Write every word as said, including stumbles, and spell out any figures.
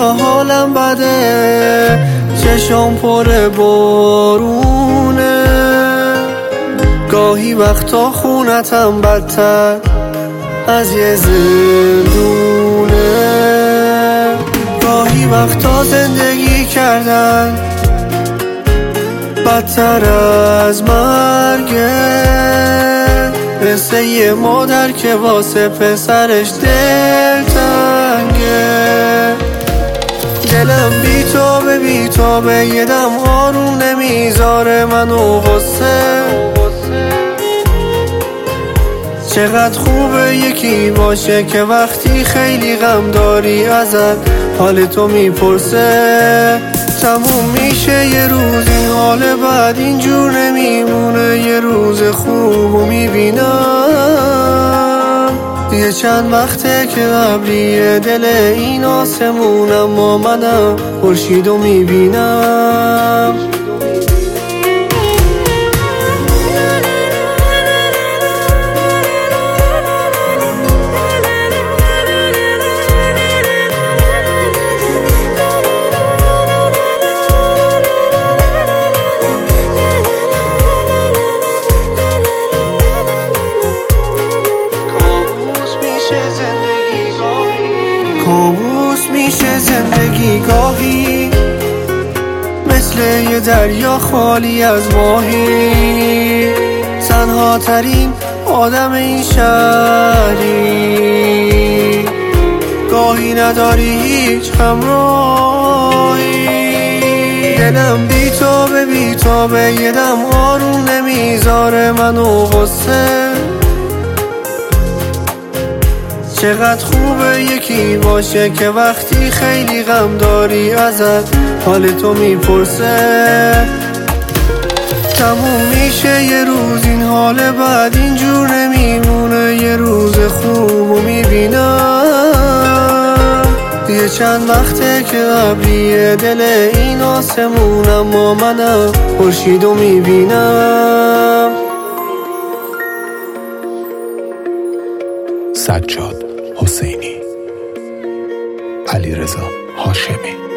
حالم بده، چشام پر بارونه، گاهی وقتا خونتم بدتر از یه زندونه، گاهی وقتا زندگی کردن بدتر از مرگه، مثل یه مادر که واسه پسرش دل تنگه. دلم بی تو به بی تو به یه دم آروم نمیذاره منو غصه، چقدر خوبه یکی باشه که وقتی خیلی غم داری ازت حال تو میپرسه. تموم میشه یه روز این حال بعد اینجور نمیمونه، یه روز خوبو میبینم، یه چند وقته که ابریه دل این آسمون، اما منم خورشیدو میبینم. کابوس میشه زندگی گاهی، مثل یه دریا خالی از ماهی، تنها ترین آدم این شهری، گاهی نداری هیچ همراهی. دلم بی تو به بی تو به یه دم آروم نمیذاره منو غصه، چقدر خوبه یکی باشه که وقتی خیلی غم داری ازت حال تو میپرسه. تموم میشه یه روز این حال بعد اینجور نمیمونه، یه روز خوبو میبینم، یه چند وقته که ابریه دل این آسمون، اما منم خورشیدو میبینم. سجاد حسینی، علیرضا هاشمی.